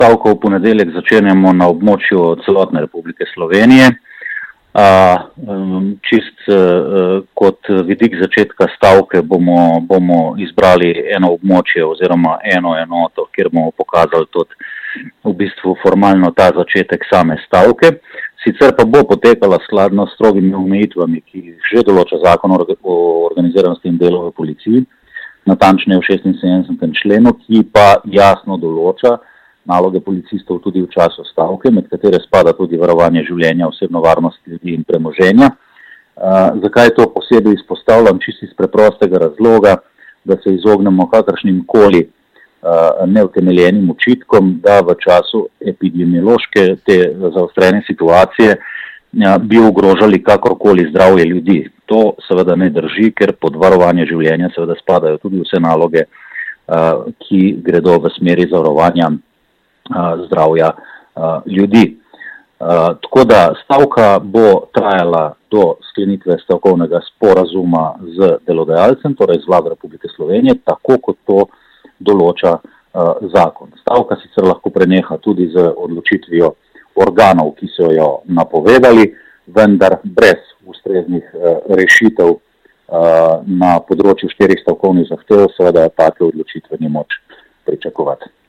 stavko v ponedeljek začenjamo na območju celotne Republike Slovenije. Kot vidik začetka stavke bomo izbrali eno območje oziroma eno enoto, kjer bomo pokazali tudi v bistvu formalno ta začetek same stavke. Sicer pa bo potekala skladno s strogimi omejitvami, ki jih že določa Zakon o organiziranosti in delu v policiji, natančneje v 76. členu, ki pa jasno določa naloge policistov tudi v času stavke, med katere spada tudi varovanje življenja, osebno varnost ljudi in premoženja. Zakaj to posebej izpostavljam? Čisto iz preprostega razloga, da se izognemo kakršnim koli neutemeljenim očitkom, da v času epidemiološke te zaostrene situacije bi ogrožali kakorkoli zdravje ljudi. To seveda ne drži, ker pod varovanje življenja seveda spadajo tudi vse naloge, ki gredo v smeri zavarovanja zdravja ljudi. Tako da stavka bo trajala do sklenitve stavkovnega sporazuma z delodajalcem, torej z Vlado Republike Slovenije, tako kot to določa zakon. Stavka sicer lahko preneha tudi z odločitvijo organov, ki so jo napovedali, vendar brez ustreznih rešitev na področju 4 stavkovnih zahtev, seveda take odločitve ni moč pričakovati.